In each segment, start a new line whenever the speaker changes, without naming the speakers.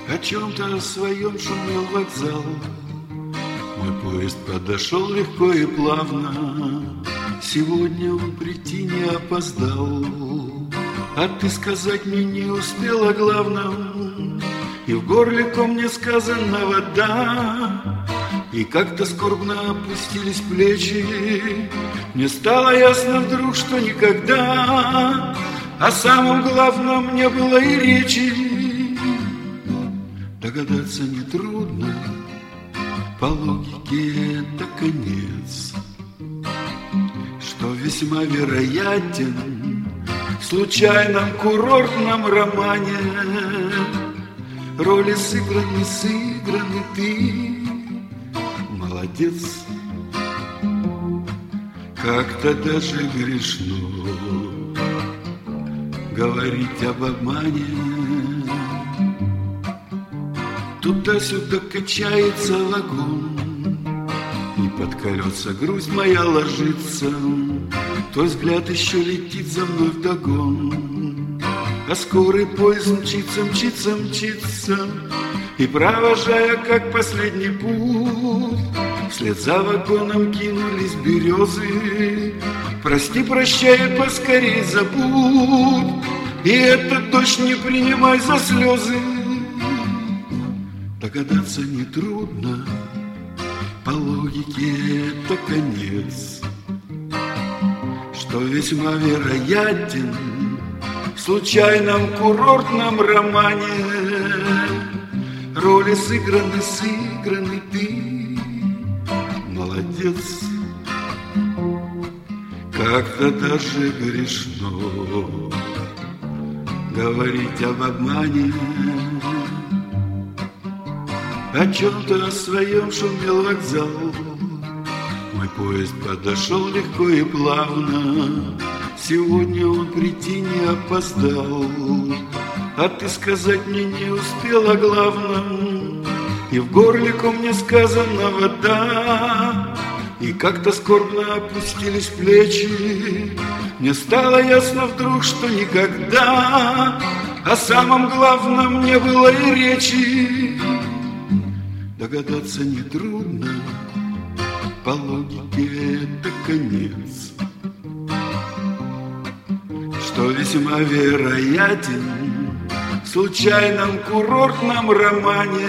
О чем-то своем шумел вокзал. Мой поезд подошел легко и плавно. Сегодня он прийти не опоздал. А ты сказать мне не успел о главном. И в горле ком мне сказана вода. И как-то скорбно опустились плечи. Мне стало ясно вдруг, что никогда о самом главном не было и речи. Догадаться нетрудно, по логике это конец, что весьма вероятен в случайном курортном романе. Роли сыграны, ты молодец. Как-то даже грешно говорить об обмане. Туда-сюда качается вагон, и под колеса грусть моя ложится. Твой взгляд еще летит за мной вдогон, а скорый поезд мчится, и провожая, как последний путь, вслед за вагоном кинулись березы. Прости, прощай, поскорей забудь, и этот дождь не принимай за слезы. Догадаться нетрудно, по логике это конец, что весьма вероятен в случайном курортном романе. Роли сыграны, ты молодец. Как-то даже грешно говорить об обмане. О чем-то своем шумел вокзал. Мой поезд подошел легко и плавно. Сегодня он прийти не опоздал. А ты сказать мне не успел о главном. И в горле ком мне сказана вода. И как-то скорбно опустились плечи. Мне стало ясно вдруг, что никогда о самом главном не было и речи. Догадаться нетрудно, по логике это конец, что весьма вероятен в случайном курортном романе.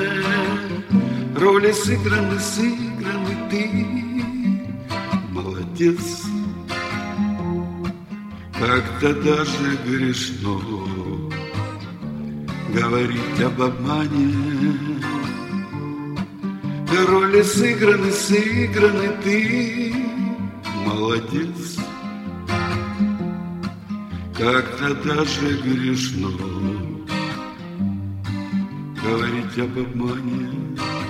Роли сыграны, ты молодец. Как-то даже грешно говорить об обмане. Роли сыграны, ты молодец. Как-то даже грешно говорить об обмане.